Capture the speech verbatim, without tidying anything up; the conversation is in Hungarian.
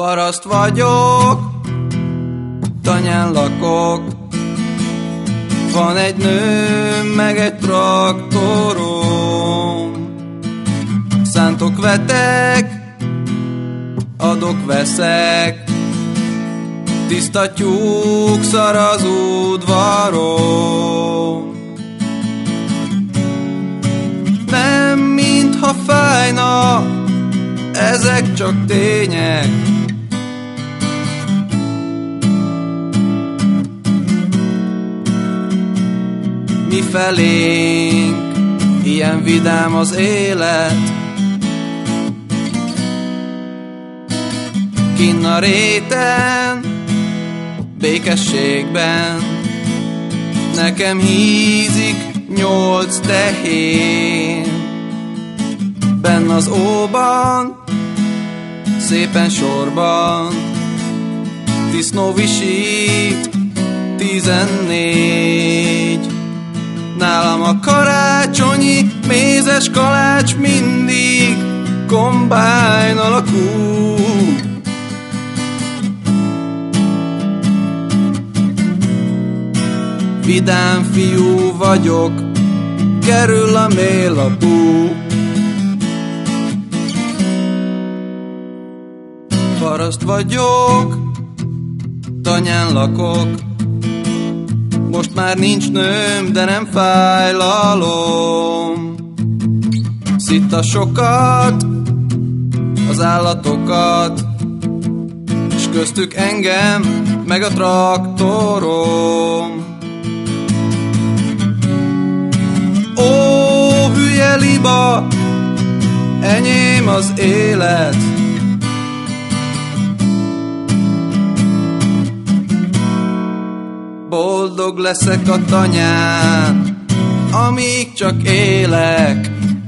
Paraszt vagyok, tanyán lakok, van egy nőm, meg egy traktorom. Szántok, vetek, adok, veszek, tiszta tyúk szar az udvarom. Nem mintha fájna, ezek csak tények. Mi felénk ilyen vidám az élet, kinn a réten, békességben, nekem hízik nyolc tehén. Benn az óban, szépen sorban, disznó visít tizennégy. Nálam a karácsonyi mézes kalács mindig kombájn alakú. Vidám fiú vagyok, kerül a mél a bú. Paraszt vagyok, tanyán lakok, most már nincs nőm, de nem fájlalom. Szitta sokat, az állatokat, és köztük engem, meg a traktorom. Ó, hülye liba, enyém az élet. Boldog leszek a tanyán, amíg csak élek.